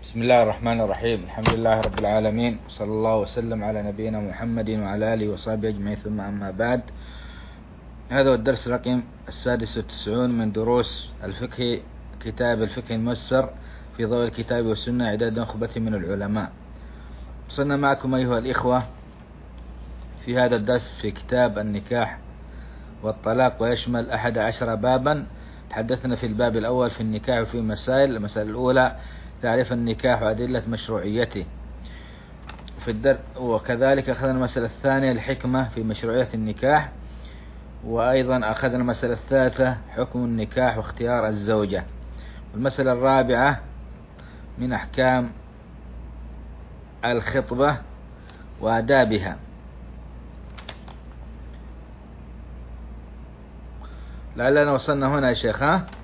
بسم الله الرحمن الرحيم. الحمد لله رب العالمين، صلى الله وسلم على نبينا محمد وعلى آله وصحبه أجمعين، ثم أما بعد. هذا هو الدرس رقم 96 من دروس الفقه، كتاب الفقه الميسر في ضوء الكتاب والسنة، إعداد نخبة من العلماء. وصلنا معكم أيها الإخوة في هذا الدرس في كتاب النكاح والطلاق، ويشمل 11 بابا. تحدثنا في الباب الأول في النكاح وفي مسائل. المسألة الأولى تعريف النكاح وأدلة مشروعيته، وكذلك أخذنا المسألة الثانية الحكمة في مشروعية النكاح، وأيضا أخذنا المسألة الثالثة حكم النكاح واختيار الزوجة. والمسألة الرابعة من أحكام الخطبة وآدابها. لعلنا وصلنا هنا يا شيخ.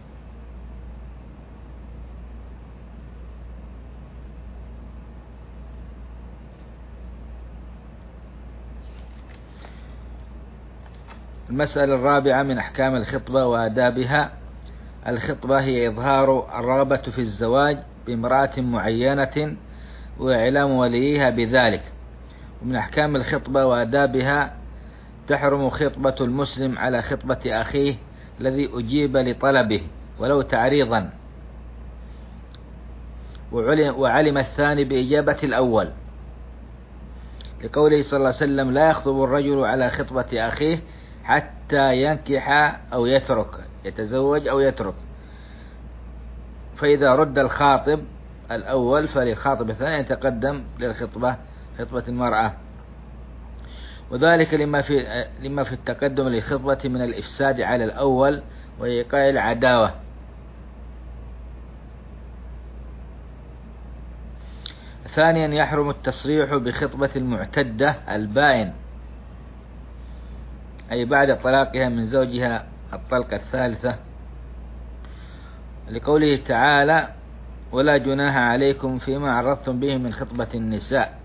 المسألة الرابعة من أحكام الخطبة وآدابها. الخطبة هي إظهار الرغبة في الزواج بامرأة معينة وإعلام وليها بذلك. ومن أحكام الخطبة وآدابها تحرم خطبة المسلم على خطبة أخيه الذي أجيب لطلبه ولو تعريضا، وعلم الثاني بإجابة الأول، لقوله صلى الله عليه وسلم: لا يخطب الرجل على خطبة أخيه حتى ينكح أو يترك، يتزوج أو يترك. فإذا رد الخاطب الأول فللخاطب الثاني يتقدم للخطبة، خطبة المرأة، وذلك لما في التقدم للخطبة من الإفساد على الأول وإيقاع العداوة. ثانيا يحرم التصريح بخطبة المعتدة البائن، أي بعد طلاقها من زوجها الطلقة الثالثة، لقوله تعالى: ولا جناح عليكم فيما عرضتم به من خطبة النساء.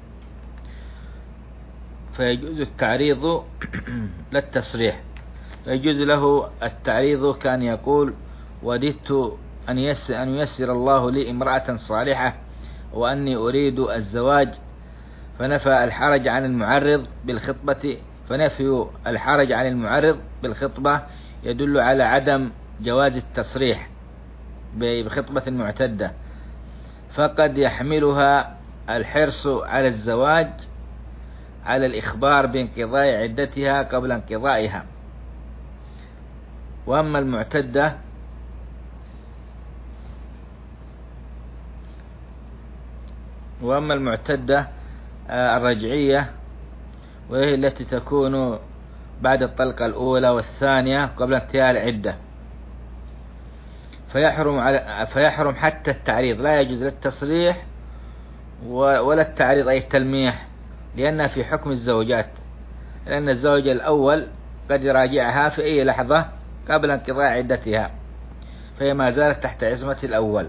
فيجوز التعريض للتصريح، فيجوز له التعريض كان يقول: وددت أن ييسر الله لي امرأة صالحة وأني أريد الزواج، فنفى الحرج عن المعرض بالخطبة، فنفي الحرج عن المعرض بالخطبة يدل على عدم جواز التصريح بخطبة المعتدة، فقد يحملها الحرص على الزواج على الإخبار بانقضاء عدتها قبل انقضائها. وأما المعتدة الرجعية، وهي التي تكون بعد الطلقة الأولى والثانية قبل انتهاء العدة، فيحرم حتى التعريض، لا يجوز لا التصريح ولا التعريض أي التلميح، لأنها في حكم الزوجات، لأن الزوج الأول قد يراجعها في أي لحظة قبل انقضاء عدتها، فهي ما زالت تحت عصمة الأول.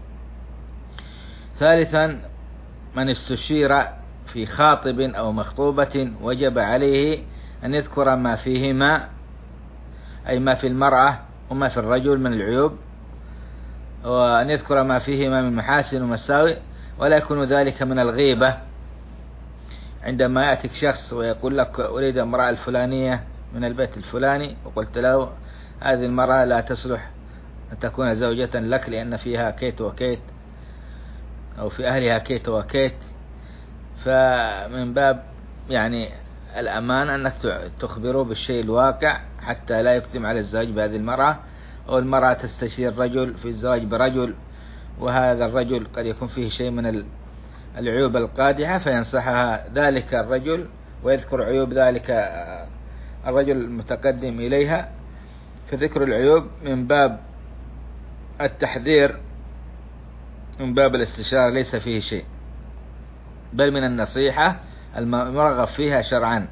ثالثا من استشير في خاطب أو مخطوبة وجب عليه أن يذكر ما فيهما، أي ما في المرأة وما في الرجل من العيوب، وأن يذكر ما فيهما من محاسن ومساوئ، ولا يكون ذلك من الغيبة. عندما يأتيك شخص ويقول لك: أريد امرأة الفلانية من البيت الفلاني، وقلت له: هذه المرأة لا تصلح أن تكون زوجة لك لأن فيها كيت وكيت، أو في أهلها كيت وكيت، فمن باب الأمان أنك تخبره بالشيء الواقع حتى لا يقدم على الزواج بهذه المرأة، أو المرأة تستشير رجل في الزواج برجل، وهذا الرجل قد يكون فيه شيء من العيوب القادحة، فينصحها ذلك الرجل ويذكر عيوب ذلك الرجل المتقدم إليها. فذكر العيوب من باب التحذير، من باب الاستشارة، ليس فيه شيء، بل من النصيحة المرغب فيها شرعا.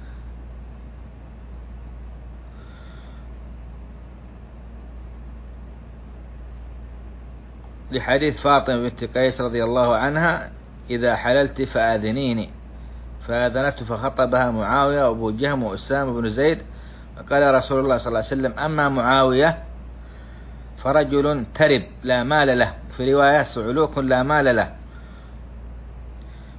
لحديث فاطمة بنت قيس رضي الله عنها: إذا حللت فآذنيني، فآذنته فخطبها معاوية وأبو جهم وأسامة بن زيد، فقال رسول الله صلى الله عليه وسلم: أما معاوية فرجل ترب لا مال له، في رواية صعلوك لا مال له،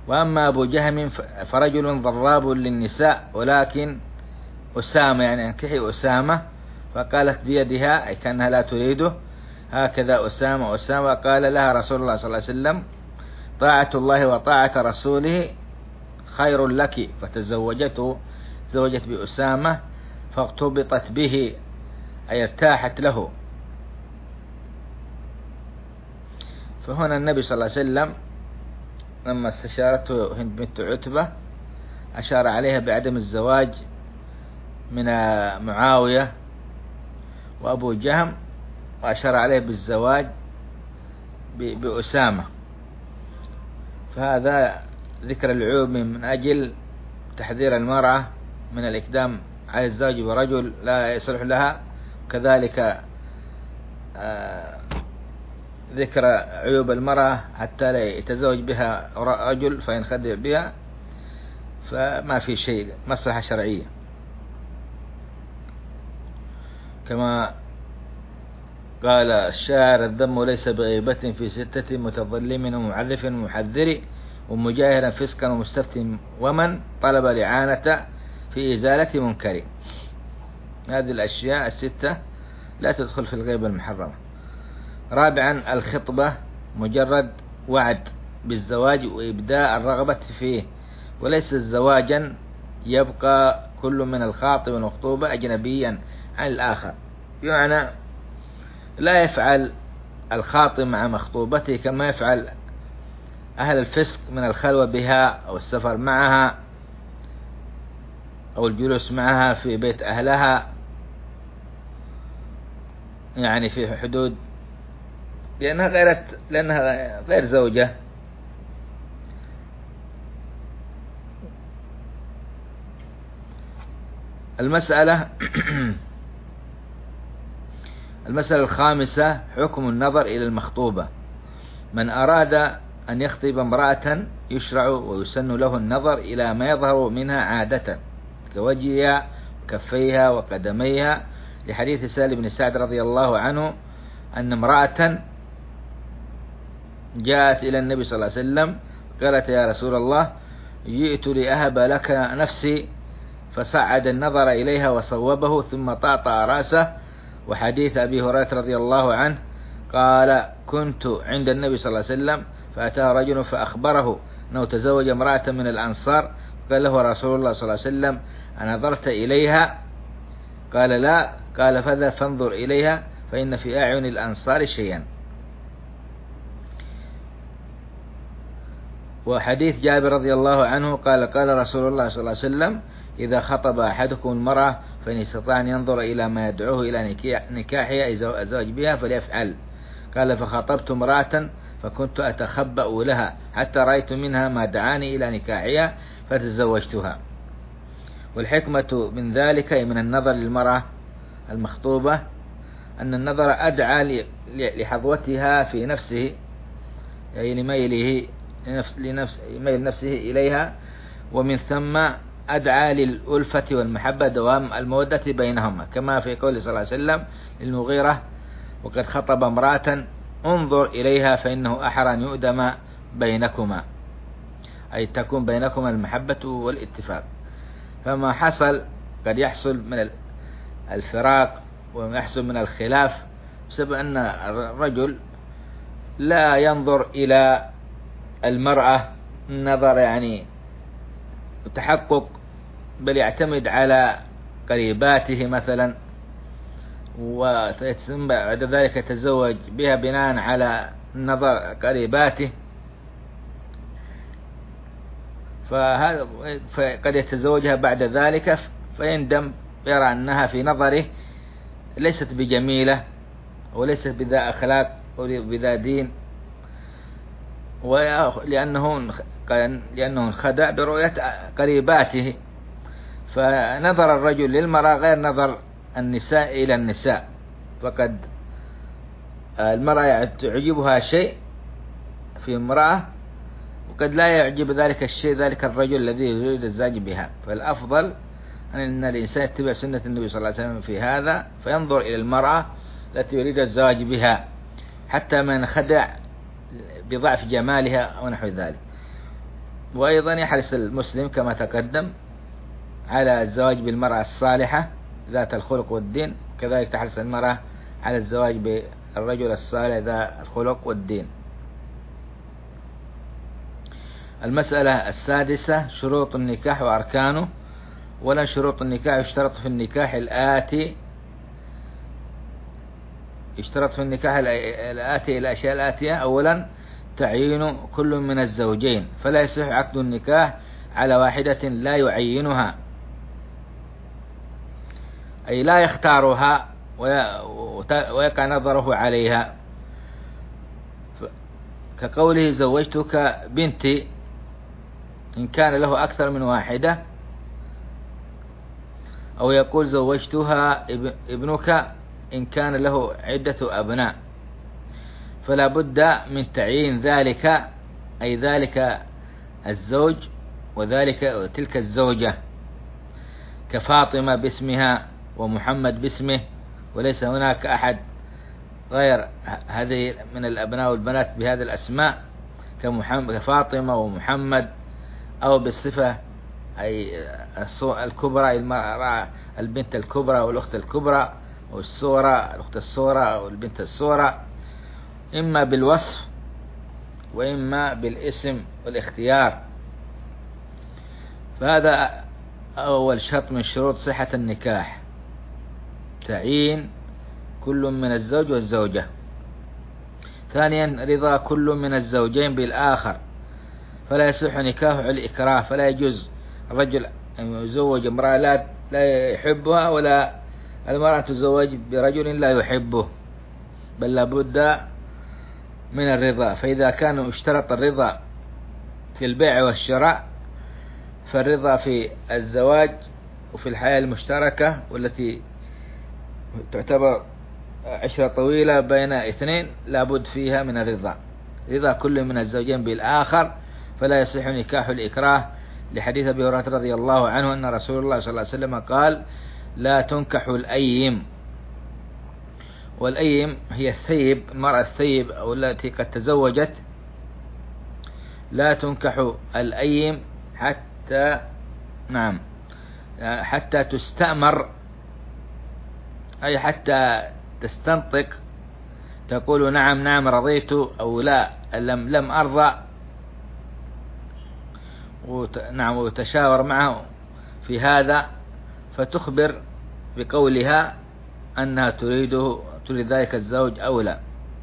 وأما أبو جهم فرجل ضراب للنساء، ولكن أسامة يعني انكحي أسامة، فقالت بيدها أي كأنها لا تريده، هكذا أسامة قال لها رسول الله صلى الله عليه وسلم طاعة الله وطاعة رسوله خير لك، فتزوجته، تزوجت بأسامة فاغتبطت به أي ارتاحت له. فهنا النبي صلى الله عليه وسلم لما استشارته هند بنت عتبة أشار عليها بعدم الزواج من معاوية وأبو جهم، وأشار عليه بالزواج بأسامة. فهذا ذكر العيوب من أجل تحذير المرأة من الإقدام على الزواج برجل لا يصلح لها، وكذلك ذكر عيوب المرأة حتى لا يتزوج بها رجل فينخدع بها، فما في شيء مصلحة شرعية. كما قال الشاعر الذم ليس بغيبة في ستة متظلم ومعرف ومحذر ومجاهرا فسقا ومستفتي ومن طلب الإعانة في إزالة منكر. هذه الأشياء الستة لا تدخل في الغيبة المحرمة. رابعا الخطبة مجرد وعد بالزواج وإبداء الرغبة فيه، وليس زواجا يبقى كل من الخاطب والمخطوبة أجنبيا عن الآخر، بمعنى لا يفعل الخاطب مع مخطوبته كما يفعل أهل الفسق من الخلوة بها أو السفر معها أو الجلوس معها في بيت أهلها، يعني في حدود، لأنها غير زوجة. المسألة الخامسة حكم النظر إلى المخطوبة. من أراد أن يخطب امرأة يشرع ويسن له النظر إلى ما يظهر منها عادة كوجهها وكفيها وقدميها، لحديث سهل بن سعد رضي الله عنه أن امرأة جاءت إلى النبي صلى الله عليه وسلم قالت يا رسول الله جئت لأهب لك نفسي، فصعد النظر إليها وصوبه ثم طأطأ رأسه. وحديث أبي هريرة رضي الله عنه قال كنت عند النبي صلى الله عليه وسلم فأتاه رجل فأخبره أنه تزوج امرأة من الأنصار، قال له رسول الله صلى الله عليه وسلم أنظرت إليها؟ قال لا. قال فذا فانظر إليها فإن في أعين الأنصار شيئا. وحديث جابر رضي الله عنه قال قال رسول الله صلى الله عليه وسلم إذا خطب أحدكم المرأة فإن استطاع أن ينظر إلى ما يدعوه إلى نكاحها الزواج بها فليفعل. قال فخطبت امرأة فكنت أتخبأ لها حتى رأيت منها ما دعاني إلى نكاحها فتزوجتها. والحكمة من ذلك من النظر للمرأة المخطوبة أن النظر أدعى لحظوتها في نفسه، أي لميل نفسه إليها، ومن ثم أدعى للألفة والمحبة دوام المودة بينهما، كما في قول صلى الله عليه وسلم للمغيرة وقد خطب امرأة انظر إليها فإنه أحرى أن يؤدم بينكما، أي تكون بينكما المحبة والاتفاق. فما حصل قد يحصل من الفراق ويحصل من الخلاف بسبب أن الرجل لا ينظر إلى المرأة نظر يعني تحقق، بل يعتمد على قريباته مثلا، وثم بعد ذلك يتزوج بها بناء على نظر قريباته، فقد يتزوجها بعد ذلك فيندم، يرى أنها في نظره ليست بجميلة وليست بذا أخلاق وبذا دين، لأنه انخدع برؤية قريباته. فنظر الرجل للمرأة غير نظر النساء إلى النساء، فقد المرأة تعجبها شيء في امرأة وقد لا يعجب ذلك الشيء ذلك الرجل الذي يريد الزواج بها. فالأفضل أن الإنسان يتبع سنة النبي صلى الله عليه وسلم في هذا، فينظر إلى المرأة التي يريد الزواج بها حتى ما ينخدع بضعف جمالها أو نحو ذلك. وأيضا يحرص المسلم كما تقدم على الزواج بالمرأة الصالحة ذات الخلق والدين، كذلك تحرص المرأة على الزواج بالرجل الصالح ذات الخلق والدين. المسألة السادسة: شروط النكاح وأركانه. ولا شروط النكاح يشترط في النكاح الآتي الأشياء الآتية: أولا تعيين كل من الزوجين، فلا يصح عقد النكاح على واحدة لا يعينها، أي لا يختارها ويقع نظره عليها، كقوله زوجتك بنتي إن كان له أكثر من واحدة، أو يقول زوجتها ابنك إن كان له عدة أبناء. فلا بد من تعيين ذلك، أي ذلك الزوج وذلك تلك الزوجة، كفاطمة باسمها ومحمد باسمه، وليس هناك أحد غير هذه من الأبناء والبنات بهذه الأسماء كفاطمة ومحمد، أو بالصفة أي الكبرى، المرأة البنت الكبرى والأخت الكبرى، والصورة الأخت الصورة أو البنت الصورة، إما بالوصف وإما بالاسم والاختيار. فهذا أول شرط من شروط صحة النكاح، تعيين كل من الزوج والزوجة. ثانيا رضا كل من الزوجين بالآخر، فلا يصح نكاح الإكراه، فلا يجوز الرجل أن يزوج امرأة لا يحبها، ولا المرأة تزوج برجل لا يحبه، بل لابد من الرضا. فإذا كان اشترط الرضا في البيع والشراء، فالرضا في الزواج وفي الحياة المشتركة والتي تعتبر عشرة طويلة بين اثنين لابد فيها من الرضا، رضا كل من الزوجين بالآخر، فلا يصح نكاح الإكراه، لحديث أبي هريرة رضي الله عنه أن رسول الله صلى الله عليه وسلم قال: لا تنكح الأيم. والأيم هي الثيب، المرأة الثيب أو التي قد تزوجت. لا تنكح الأيم حتى تستأمر، أي حتى تستنطق، تقول نعم نعم رضيت، أو لا لم أرضى، وتشاور معه في هذا، فتخبر بقولها أنها تريد ذلك الزوج أو لا.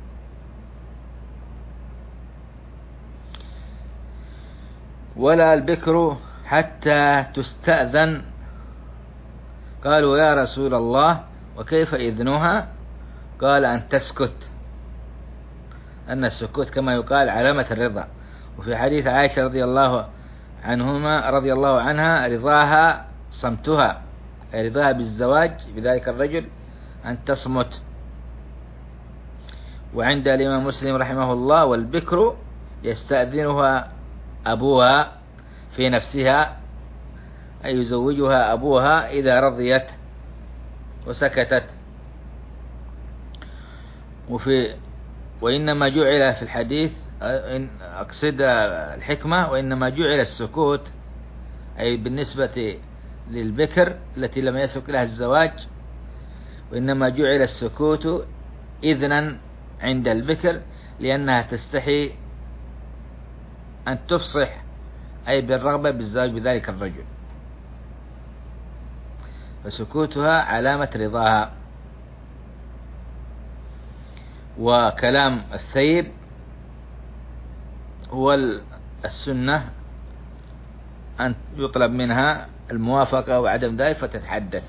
ولا البكر حتى تستأذن. قالوا يا رسول الله وكيف إذنها؟ قال أن تسكت، أن السكوت كما يقال علامة الرضا. وفي حديث عائشة رضي الله عنها رضاها صمتها، أي رضاها بالزواج بذلك الرجل أن تصمت. وعند الإمام مسلم رحمه الله: والبكر يستأذنها أبوها في نفسها، أي يزوجها أبوها إذا رضيت وسكتت. وإنما جعل في الحديث، أقصد الحكمة، وإنما جعل السكوت أي بالنسبة للبكر التي لم يسبق لها الزواج، وإنما جعل السكوت إذنا عند البكر لأنها تستحي أن تفصح، أي بالرغبة بالزواج بذلك الرجل، فسكوتها علامة رضاها. وكلام الثيب هو السنة أن يطلب منها الموافقة وعدم ذلك فتتحدث.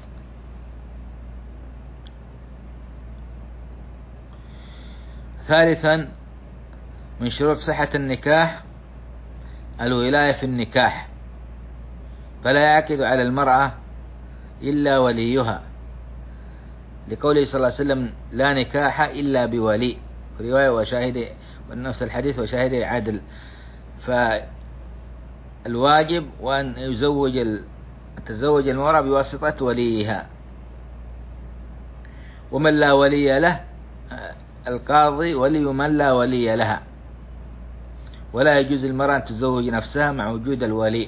ثالثا من شروط صحة النكاح الولاية في النكاح، فلا يعقد على المرأة إلا وليها، لقوله صلى الله عليه وسلم: لا نكاح إلا بولي، رواية وشاهد، ونفس الحديث وشاهد عدل. فالواجب وأن تزوج المرأة بواسطة وليها، ومن لا ولي له القاضي ولي من لا ولي لها. ولا يجوز للمرأة أن تزوج نفسها مع وجود الولي.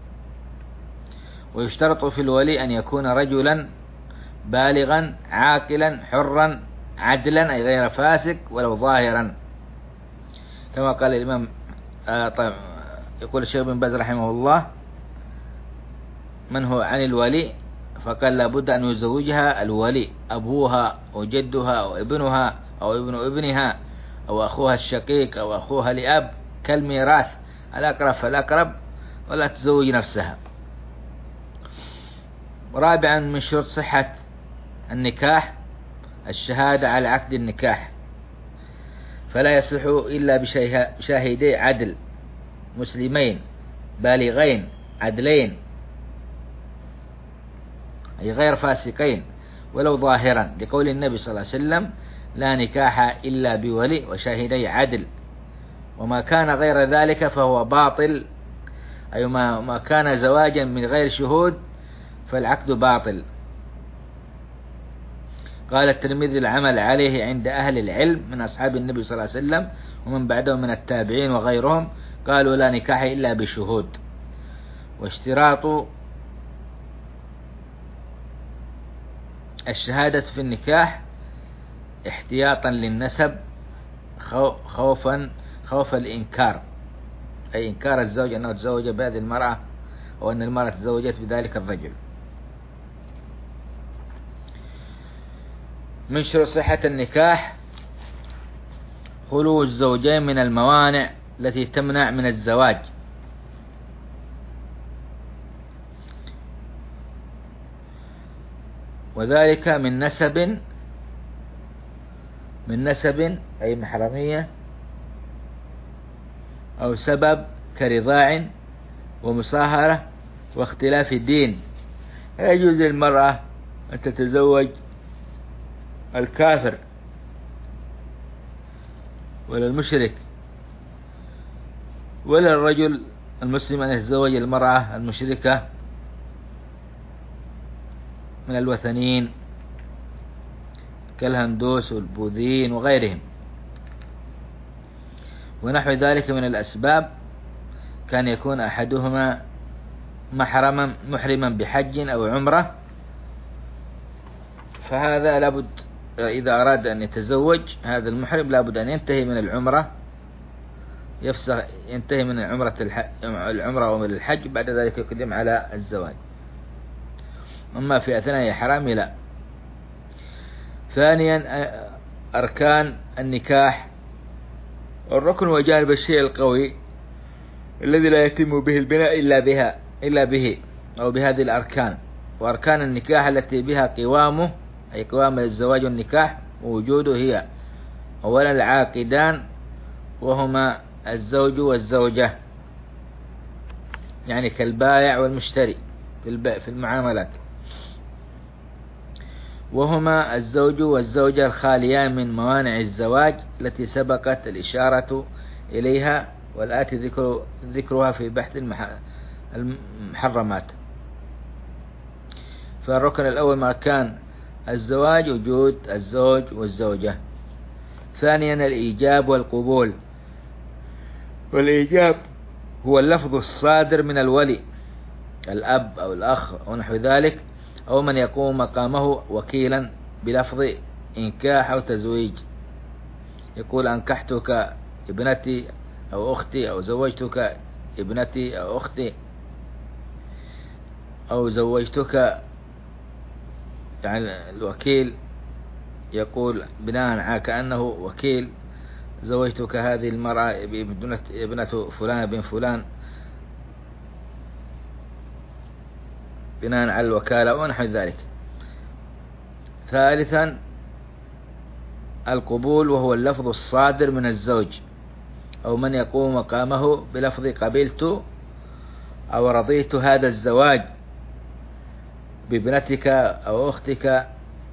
ويشترط في الولي أن يكون رجلا بالغا عاقلا حرا عدلا أي غير فاسق ولو ظاهرا، كما قال الإمام طيب يقول الشيخ بن باز رحمه الله من هو عن الولي، فقال لابد أن يزوجها الولي أبوها وجدها أو ابنها أو ابن ابنها أو أخوها الشقيق أو أخوها لأب كالميراث، الأقرب فالأقرب، ولا تزوج نفسها. رابعا من شروط صحة النكاح الشهادة على عقد النكاح، فلا يصح إلا بشاهدي عدل مسلمين بالغين عدلين أي غير فاسقين ولو ظاهرا، لقول النبي صلى الله عليه وسلم لا نكاح إلا بولي وشاهدي عدل، وما كان غير ذلك فهو باطل، أي ما كان زواجا من غير شهود فالعقد باطل. قال الترمذي العمل عليه عند أهل العلم من أصحاب النبي صلى الله عليه وسلم ومن بعدهم من التابعين وغيرهم، قالوا لا نكاح إلا بشهود. واشتراط الشهادة في النكاح احتياطا للنسب خوف الإنكار، أي إنكار الزوج أنه تزوج بهذه المرأة أو أن المرأة تزوجت بذلك الرجل. من شروط صحة النكاح خلو الزوجين من الموانع التي تمنع من الزواج، وذلك من نسب أي محرمية أو سبب كرضاع ومصاهرة واختلاف الدين. لا يجوز للمرأة أن تتزوج الكافر ولا المشرك، ولا الرجل المسلم أن يتزوج المرأة المشركة من الوثنيين كالهندوس والبوذيين وغيرهم ونحو ذلك من الأسباب، كان يكون أحدهما محرما بحج أو عمرة، فهذا لابد إذا أراد أن يتزوج هذا المحرم لابد أن ينتهي من العمرة، ينتهي من العمرة ومن الحج، بعد ذلك يقدم على الزواج، أما في أثناء حرام لا. ثانيا أركان النكاح، الركن وجانب الشيء القوي الذي لا يتم به البناء إلا به أو بهذه الأركان. وأركان النكاح التي بها قوامه أي قوام الزواج والنكاح ووجوده هي أولا العاقدان وهما الزوج والزوجة، يعني كالبائع والمشتري في المعاملات، وهما الزوج والزوجة الخاليان من موانع الزواج التي سبقت الإشارة إليها والآتي ذكرها في بحث المحرمات. فالركن الأول مكان الزواج وجود الزوج والزوجة. ثانيا الإيجاب والقبول، والإيجاب هو اللفظ الصادر من الولي الأب أو الأخ أو نحو ذلك، أو من يقوم مقامه وكيلا بلفظ إنكاح أو تزويج، يقول أنكحتك ابنتي أو أختي أو زوجتك ابنتي أو أختي أو زوجتك، يعني الوكيل يقول بناء على كأنه وكيل زوجتك هذه المرأة ابنة فلان بن فلان بناء على الوكالة ونحو ذلك. ثالثا القبول، وهو اللفظ الصادر من الزوج أو من يقوم مقامه بلفظ قبلت أو رضيت هذا الزواج بابنتك أو أختك،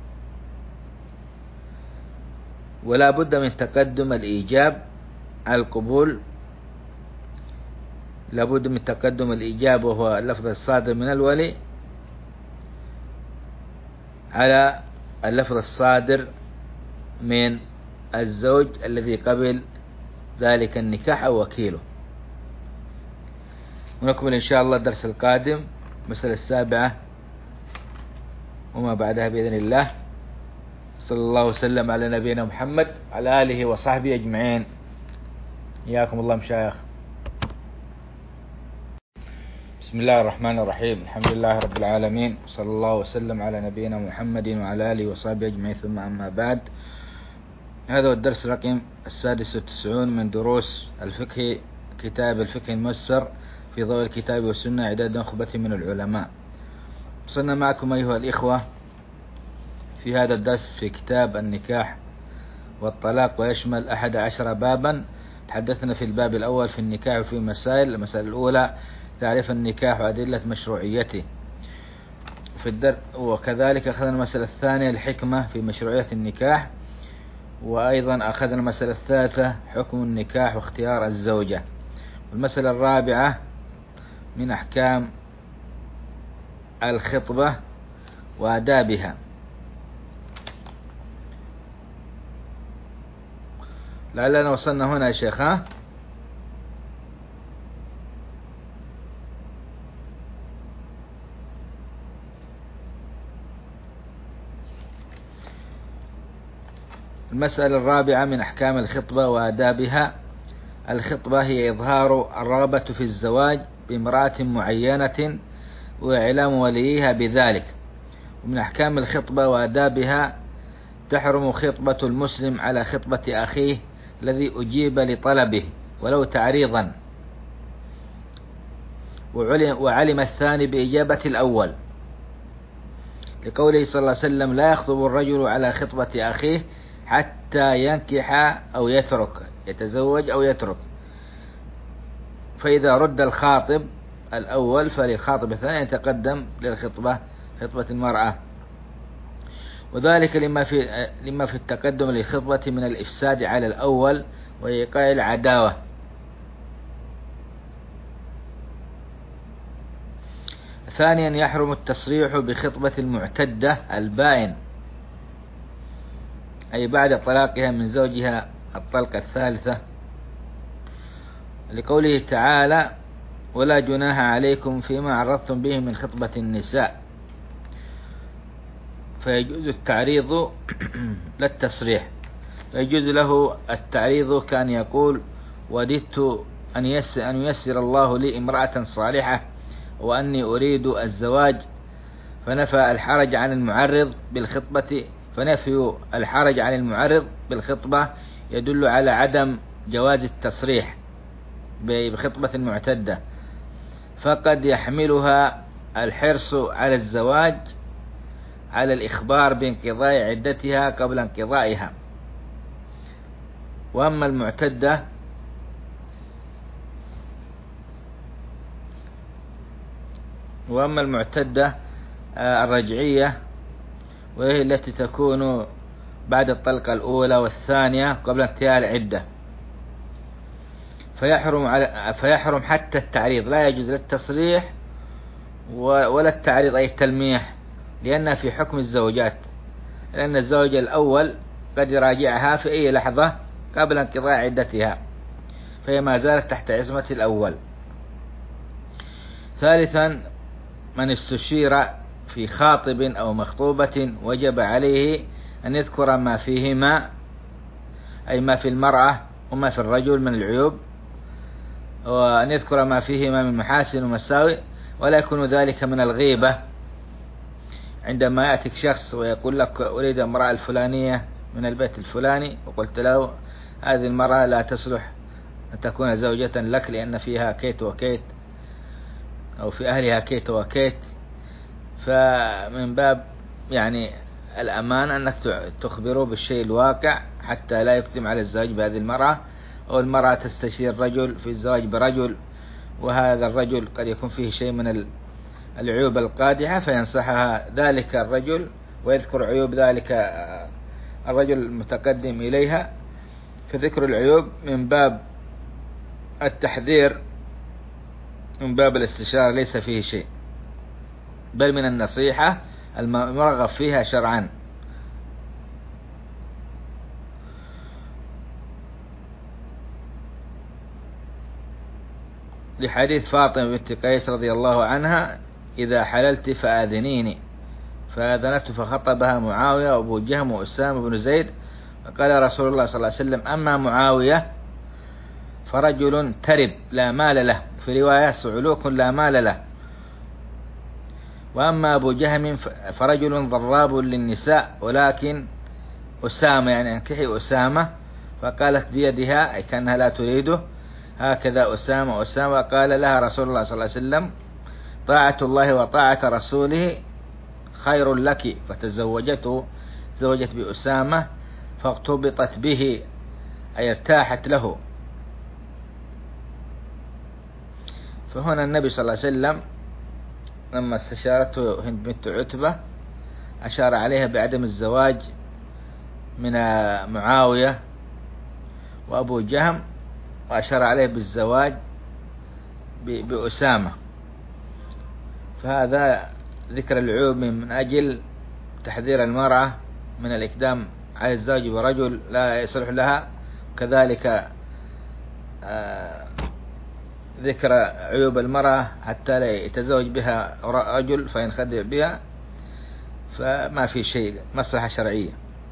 ولا بد من تقدم الإيجاب على القبول، لا بد من تقدم الإيجاب وهو اللفظ الصادر من الولي على اللفظ الصادر من الزوج الذي قبل ذلك النكاح أو وكيله. ونكمل إن شاء الله الدرس القادم المسألة 7 وما بعدها بإذن الله. صلى الله وسلم على نبينا محمد على آله وصحبه أجمعين. حياكم الله مشايخ. بسم الله الرحمن الرحيم. الحمد لله رب العالمين، صلى الله وسلم على نبينا محمد وعلى آله وصحبه أجمعين، ثم أما بعد. هذا هو الدرس رقم 96 من دروس الفقه، كتاب الفقه الميسر في ضوء الكتاب والسنة، إعداد نخبة من العلماء. وصلنا معكم أيها الإخوة في هذا الدرس في كتاب النكاح والطلاق، ويشمل 11 بابا. تحدثنا في الباب الأول في النكاح وفي مسائل. المسألة الأولى تعريف النكاح وأدلة مشروعيته، وكذلك أخذنا المسألة الثانية الحكمة في مشروعية النكاح، وأيضا أخذنا المسألة الثالثة حكم النكاح واختيار الزوجة. المسألة الرابعة من أحكام الخطبة وآدابها. لعلنا وصلنا هنا يا شيخ. المسألة الرابعة من أحكام الخطبة وآدابها. الخطبة هي إظهار الرغبة في الزواج بامرأة معينة وإعلام وليها بذلك. ومن أحكام الخطبة وآدابها تحرم خطبة المسلم على خطبة أخيه الذي أجيب لطلبه ولو تعريضا، وعلم الثاني بإجابة الأول، لقوله صلى الله عليه وسلم: لا يخطب الرجل على خطبة أخيه حتى ينكح أو يترك، يتزوج أو يترك. فإذا رد الخاطب الأول فللخاطب الثاني يتقدم للخطبة، خطبة المرأة، وذلك لما في التقدم للخطبة من الإفساد على الأول وإيقاع العداوة. ثانيا يحرم التصريح بخطبة المعتدة البائن، أي بعد طلاقها من زوجها الطلقة الثالثة، لقوله تعالى: ولا جناح عليكم فيما عرضتم به من خطبة النساء. فيجوز التعريض للتصريح، فيجوز له التعريض كان يقول: وددت أن ييسر الله لي امرأة صالحة وأني أريد الزواج، فنفى الحرج عن المعرض بالخطبة، فنفي الحرج عن المعرض بالخطبة يدل على عدم جواز التصريح بخطبة المعتدة، فقد يحملها الحرص على الزواج على الإخبار بانقضاء عدتها قبل انقضائها. وأما المعتدة الرجعية، وهي التي تكون بعد الطلقة الأولى والثانية قبل انتهاء العدة، فيحرم حتى التعريض، لا يجوز لا التصريح ولا التعريض أي التلميح، لأنها في حكم الزوجات، لأن الزوج الأول قد يراجعها في أي لحظة قبل انقضاء عدتها، فهي ما زالت تحت عصمة الأول. ثالثا من استشير في خاطب أو مخطوبة وجب عليه أن يذكر ما فيهما، أي ما في المرأة وما في الرجل من العيوب، وأن يذكر ما فيهما من محاسن ومساوئ، ولا يكون ذلك من الغيبة. عندما يأتيك شخص ويقول لك: أريد امرأة الفلانية من البيت الفلاني، وقلت له: هذه المرأة لا تصلح أن تكون زوجة لك لأن فيها كيت وكيت، أو في أهلها كيت وكيت، فمن باب الأمان أنك تخبره بالشيء الواقع حتى لا يقدم على الزواج بهذه المرأة، أو المرأة تستشير رجل في الزواج برجل، وهذا الرجل قد يكون فيه شيء من العيوب القادحة، فينصحها ذلك الرجل ويذكر عيوب ذلك الرجل المتقدم إليها. فذكر العيوب من باب التحذير، من باب الاستشارة، ليس فيه شيء، بل من النصيحة المرغب فيها شرعا. لحديث فاطمة بنت قيس رضي الله عنها: إذا حللت فآذنيني، فآذنته فخطبها معاوية وأبو جهم وأسامة بن زيد، فقال رسول الله صلى الله عليه وسلم: أما معاوية فرجل ترب لا مال له، في رواية صعلوك لا مال له، وأما أبو جهم فرجل ضراب للنساء، ولكن أسامة يعني انكحي أسامة، فقالت بيدها أي كأنها لا تريده: هكذا أسامة. قال لها رسول الله صلى الله عليه وسلم: طاعة الله وطاعة رسوله خير لك، فتزوجت بأسامة فاغتبطت به أي ارتاحت له. فهنا النبي صلى الله عليه وسلم لما استشارته هند بنت عتبة أشار عليها بعدم الزواج من معاوية وأبو جهم، وأشار عليه بالزواج بأسامة. فهذا ذكر العيوب من أجل تحذير المرأة من الإقدام على الزواج برجل لا يصلح لها، وكذلك ذكر عيوب المرأة حتى لا يتزوج بها رجل فينخدع بها، فما في شيء مصلحة شرعية.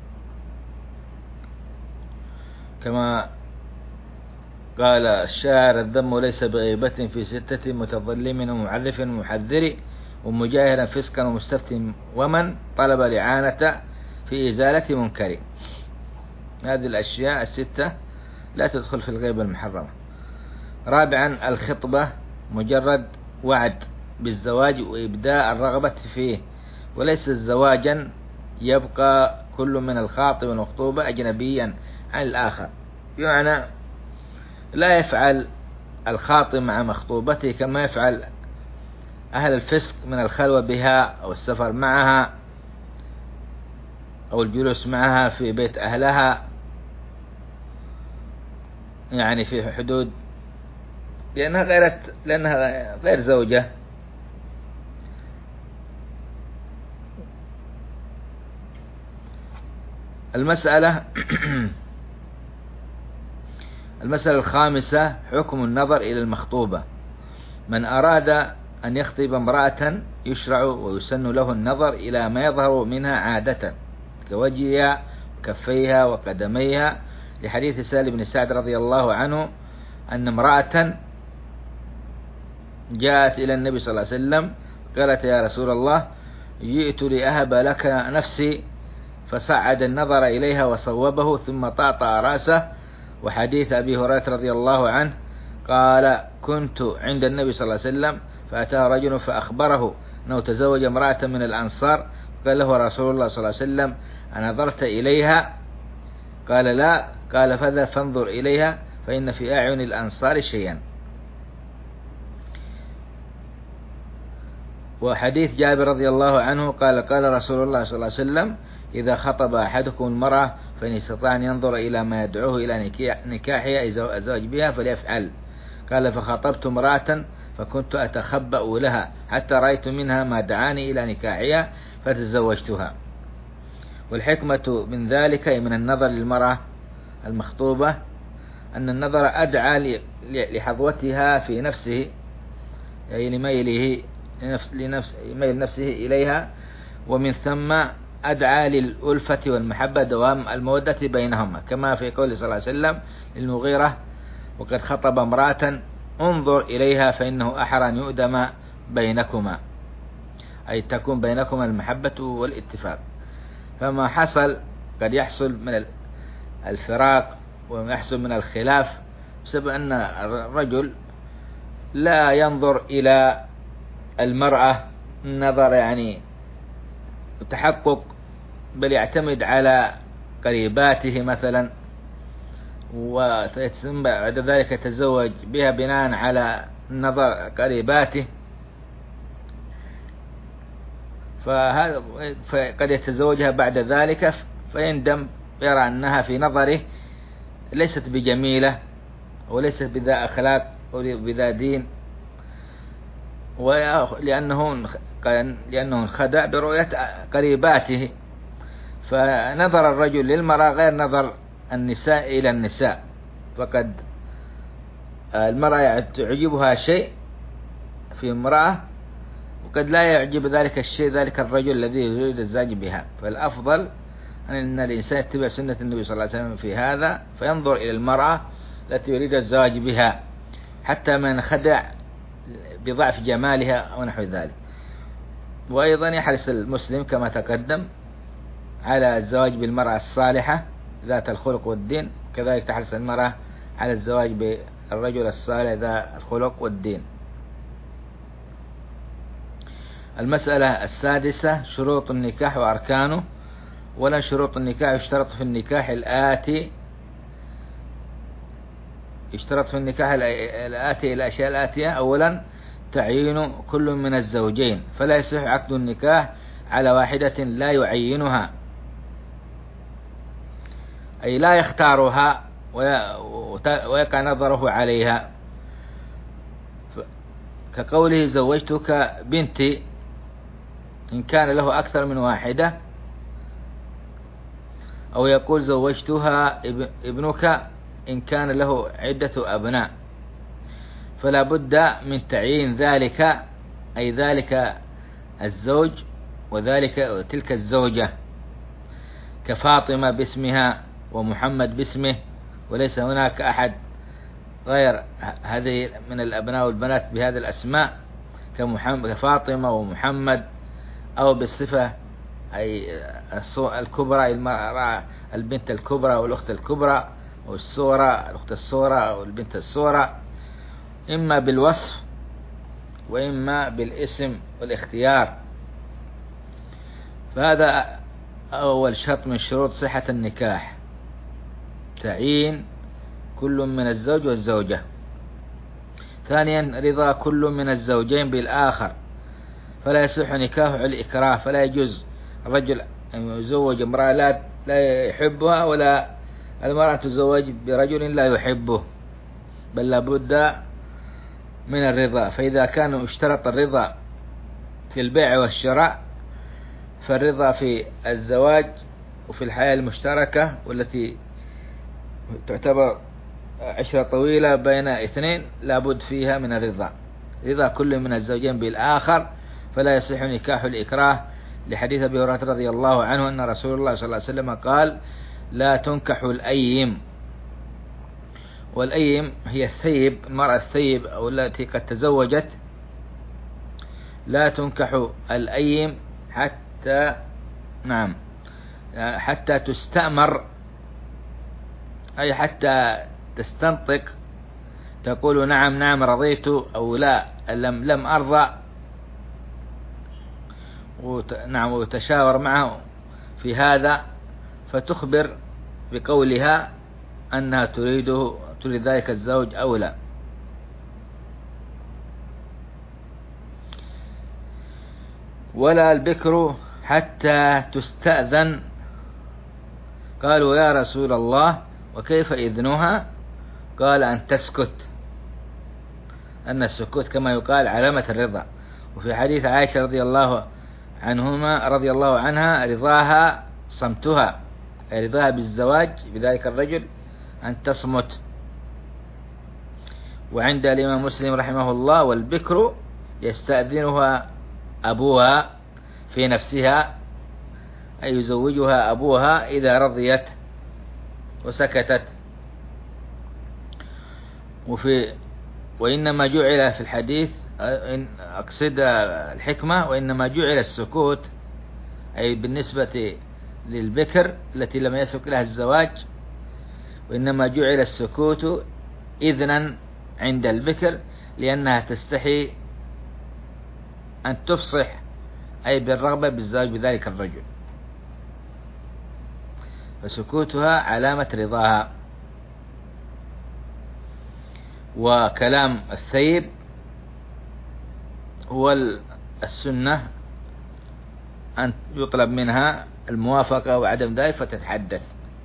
كما قال الشاعر: الذم ليس بغيبة في ستة، متظلم ومعرف ومحذر ومجاهرا فسقا ومستفت، ومن طلب الإعانة في إزالة منكر. هذه الأشياء الستة لا تدخل في الغيبة المحرمة. رابعا: الخطبة مجرد وعد بالزواج وإبداء الرغبة فيه، وليس زواجا يبقى كل من الخاطب والمخطوبة أجنبيا عن الآخر، بمعنى لا يفعل الخاطب مع مخطوبته كما يفعل أهل الفسق من الخلوة بها أو السفر معها أو الجلوس معها في بيت أهلها، يعني في حدود، لأنها غير زوجة. المسألة الخامسة: حكم النظر إلى المخطوبة. من أراد أن يخطب امرأة يشرع ويسن له النظر إلى ما يظهر منها عادة كوجهها وكفيها وقدميها، لحديث سهل بن سعد رضي الله عنه أن امرأة جاءت إلى النبي صلى الله عليه وسلم قالت: يا رسول الله، جئت لأهب لك نفسي، فصعد النظر إليها وصوبه ثم طأطأ رأسه. وحديث أبي هريرة رضي الله عنه قال: كنت عند النبي صلى الله عليه وسلم فأتاه رجل فأخبره أنه تزوج امرأة من الأنصار، قال له رسول الله صلى الله عليه وسلم: أنظرت إليها؟ قال: لا. قال: فذا فانظر إليها فإن في أعين الأنصار شيئا. وحديث جابر رضي الله عنه قال: قال رسول الله صلى الله عليه وسلم: إذا خطب أحدكم المرأة فإن استطاع أن ينظر إلى ما يدعوه إلى نكاحها الزواج بها فليفعل. قال: فخطبت امرأة فكنت أتخبأ لها حتى رأيت منها ما دعاني إلى نكاحها فتزوجتها. والحكمة من ذلك من النظر للمرأة المخطوبة أن النظر أدعى لحظوتها في نفسه، أي لميل نفسه إليها، ومن ثم أدعى للألفة والمحبة دوام المودة بينهما، كما في قول صلى الله عليه وسلم للمغيرة: وقد خطب امرأة انظر إليها فإنه أحرى أن يؤدم بينكما، أي تكون بينكما المحبة والاتفاق. فما حصل قد يحصل من الفراق ويحصل من الخلاف بسبب أن الرجل لا ينظر إلى المرأة نظر يعني تحقق، بل يعتمد على قريباته مثلا، وثم بعد ذلك يتزوج بها بناء على نظر قريباته، فقد يتزوجها بعد ذلك فيندم، يرى أنها في نظره ليست بجميلة وليست بذا أخلاق وبذا دين، لأنه انخدع برؤية قريباته. فنظر الرجل للمرأة غير نظر النساء إلى النساء، فقد المرأة تعجبها شيء في امرأة، وقد لا يعجب ذلك الشيء ذلك الرجل الذي يريد الزواج بها، فالأفضل أن الإنسان يتبع سنة النبي صلى الله عليه وسلم في هذا، فينظر إلى المرأة التي يريد الزواج بها حتى ما ينخدع بضعف جمالها أو نحو ذلك. وأيضا يحرص المسلم كما تقدم على الزواج بالمرأة الصالحة ذات الخلق والدين، كذلك تحرص المرأة على الزواج بالرجل الصالح ذات الخلق والدين. المسألة السادسة: شروط النكاح وأركانه. ولا شروط النكاح يشترط في النكاح الآتي الأشياء الآتية: أولا تعيين كل من الزوجين، فلا يصح عقد النكاح على واحدة لا يعينها، أي لا يختارها ويقع نظره عليها، كقوله زوجتك بنتي إن كان له أكثر من واحدة، أو يقول زوجتها ابنك إن كان له عدة أبناء، فلا بد من تعيين ذلك، أي ذلك الزوج وذلك تلك الزوجة، كفاطمة باسمها ومحمد باسمه، وليس هناك أحد غير هذه من الأبناء والبنات بهذه الأسماء كفاطمة ومحمد، أو بالصفة أي الكبرى، المرأة البنت الكبرى والأخت الكبرى، والصورة الأخت الصورة أو البنت الصورة، إما بالوصف وإما بالاسم والاختيار. فهذا أول شرط من شروط صحة النكاح، تعيين كل من الزوج والزوجة. ثانيا رضا كل من الزوجين بالآخر، فلا يصح نكاح على الإكراه، فلا يجوز الرجل أن يزوج امرأة لا يحبها، ولا المرأة تزوج برجل لا يحبه، بل لابد من الرضا. فإذا كان اشترط الرضا في البيع والشراء، فالرضا في الزواج وفي الحياة المشتركة والتي تعتبر عشرة طويلة بين اثنين لابد فيها من الرضا، رضا كل من الزوجين بالآخر، فلا يصح نكاح الإكراه، لحديث أبي هريرة رضي الله عنه أن رسول الله صلى الله عليه وسلم قال: لا تنكح الأيم. والأيم هي الثيب، المرأة الثيب أو التي قد تزوجت. لا تنكح الأيم حتى تستأمر، أي حتى تستنطق، تقول نعم نعم رضيت، أو لا لم أرضى، وتشاور معه في هذا، فتخبر بقولها أنها تريد ذلك الزوج أو لا. ولا البكر حتى تستأذن. قالوا يا رسول الله وكيف إذنها؟ قال أن تسكت، أن السكوت كما يقال علامة الرضا. وفي حديث عائشة رضي الله عنها رضاها صمتها، رضاها بالزواج بذلك الرجل أن تصمت. وعند الإمام مسلم رحمه الله: والبكر يستأذنها أبوها في نفسها، أي يزوجها أبوها إذا رضيت وسكتت. وإنما جعل في الحديث، أقصد الحكمة، وإنما جعل السكوت أي بالنسبة للبكر التي لم يسبق لها الزواج، وإنما جعل السكوت إذنا عند البكر لأنها تستحي أن تفصح، أي بالرغبة بالزواج بذلك الرجل، فسكوتها علامة رضاها. وكلام الثيب هو السنة أن يطلب منها الموافقة وعدم ذلك فتتحدث.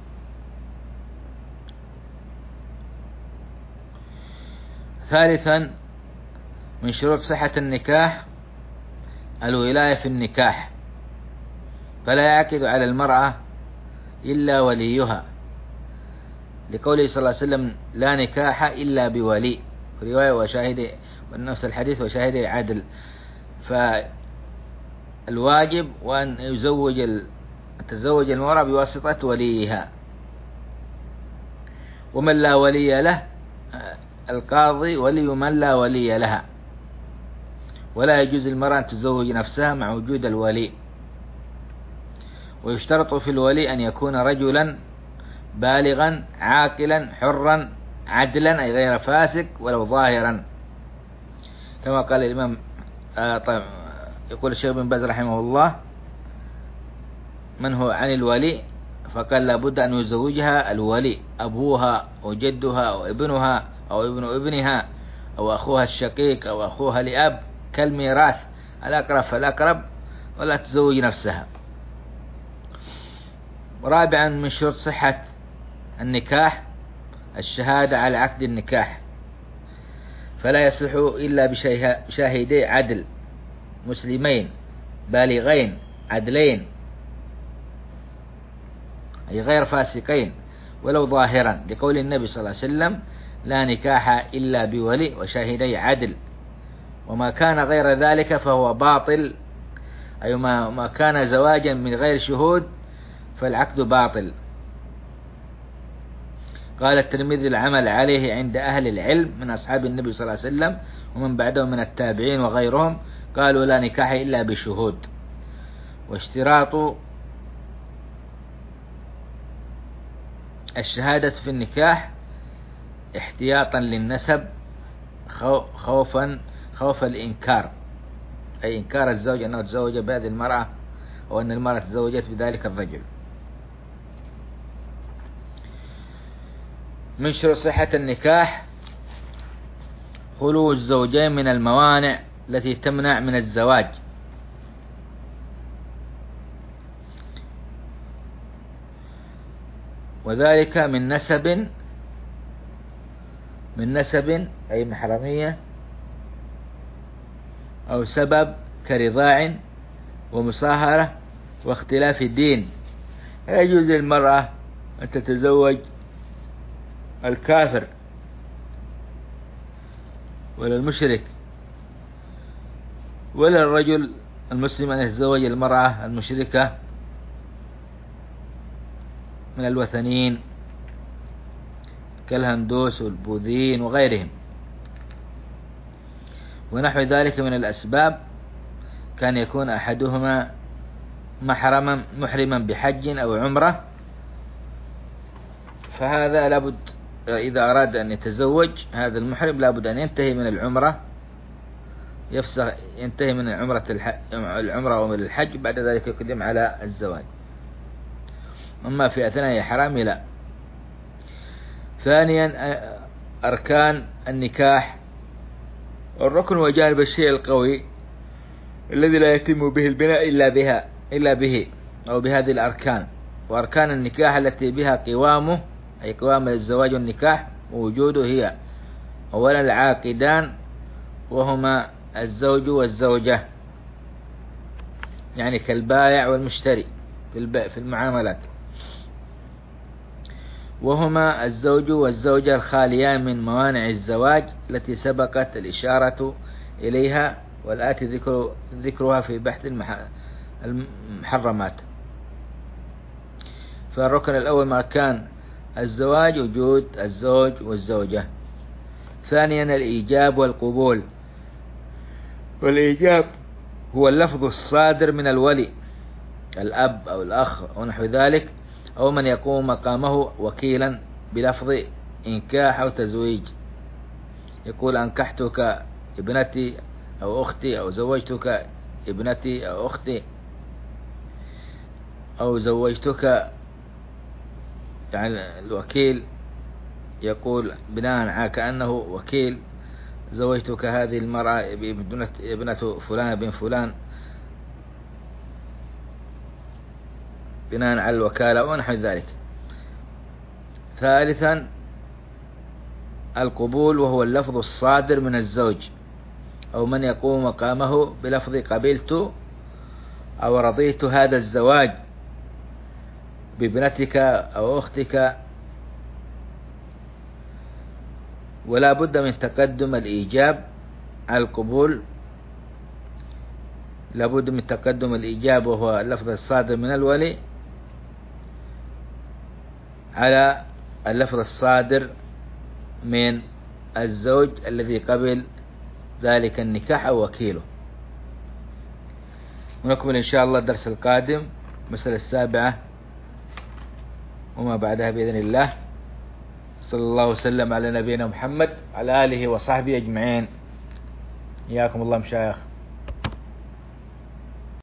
ثالثا من شروط صحة النكاح الولاية في النكاح، فلا يعقد على المرأة إلا وليها، لقوله صلى الله عليه وسلم: لا نكاح إلا بولي. في رواية وشاهد نفس الحديث وشاهد عدل. فالواجب وأن تزوج المرأة بواسطة وليها. ومن لا ولي له القاضي ولي من لا ولي لها، ولا يجوز للمرأة أن تزوج نفسها مع وجود الولي. ويشترط في الولي أن يكون رجلا بالغا عاقلا حرا عدلا أي غير فاسق ولو ظاهرا، كما قال الإمام طيب يقول الشيخ بن باز رحمه الله من هو عن الولي، فقال لابد أن يزوجها الولي أبوها أو جدها أو ابنها أو ابن ابنها أو أخوها الشقيق أو أخوها لأب كالميراث الأقرب فالأقرب، ولا تزوج نفسها. رابعا من شروط صحة النكاح الشهادة على عقد النكاح، فلا يصح إلا بشاهدي عدل مسلمين بالغين عدلين أي غير فاسقين ولو ظاهرا، لقول النبي صلى الله عليه وسلم لا نكاح إلا بولي وشاهدي عدل، وما كان غير ذلك فهو باطل، أي ما كان زواجا من غير شهود فالعقد باطل. قال الترمذي العمل عليه عند أهل العلم من أصحاب النبي صلى الله عليه وسلم ومن بعدهم من التابعين وغيرهم، قالوا لا نكاح إلا بشهود. واشتراط الشهادة في النكاح احتياطا للنسب خوف الإنكار، أي إنكار الزوج أنه تزوج بهذه المرأة أو أن المرأة تزوجت بذلك الرجل. من شروط صحة النكاح خلو الزوجين من الموانع التي تمنع من الزواج، وذلك من نسب أي محرمية أو سبب كرضاع ومصاهرة واختلاف الدين. لا يجوز للمرأة أن تتزوج الكافر ولا المشرك، ولا الرجل المسلم أن يتزوج المرأة المشركة من الوثنيين كالهندوس والبوذيين وغيرهم ونحو ذلك من الأسباب، كان يكون أحدهما محرما بحج أو عمرة، فهذا لابد إذا أراد أن يتزوج هذا المحرم لابد أن ينتهي من العمرة، ينتهي من العمرة ومن الحج، بعد ذلك يقدم على الزواج، أما في أثناء حرام لا. ثانيا أركان النكاح، الركن وجانب الشيء القوي الذي لا يتم به البناء إلا به أو بهذه الأركان. وأركان النكاح التي بها قوامه أي قوام الزواج والنكاح ووجوده هي أولا العاقدان وهما الزوج والزوجة، يعني كالبائع والمشتري في المعاملات، وهما الزوج والزوجة الخاليان من موانع الزواج التي سبقت الإشارة إليها والآتي ذكرها في بحث المحرمات. فالركن الأول ما كان الزواج وجود الزوج والزوجة. ثانيا الإيجاب والقبول، والإيجاب هو اللفظ الصادر من الولي الأب أو الأخ أو نحو ذلك، أو من يقوم مقامه وكيلا بلفظ إنكاح أو تزويج، يقول أنكحتك ابنتي أو أختي أو زوجتك ابنتي أو أختي أو زوجتك، يعني الوكيل يقول بناء على كأنه وكيل زوجتك هذه المرأة ابنة فلان بن فلان بناء على الوكالة ونحو ذلك. ثالثا القبول، وهو اللفظ الصادر من الزوج أو من يقوم مقامه بلفظ قبلت أو رضيت هذا الزواج بابنتك أو أختك، ولا بد من تقدم الإيجاب على القبول، لا بد من تقدم الإيجاب وهو اللفظ الصادر من الولي على اللفظ الصادر من الزوج الذي قبل ذلك النكاح أو وكيله. ونكمل إن شاء الله الدرس القادم المسألة 7 وما بعدها بإذن الله. صلى الله وسلم على نبينا محمد على آله وصحبه أجمعين. حياكم الله مشايخ.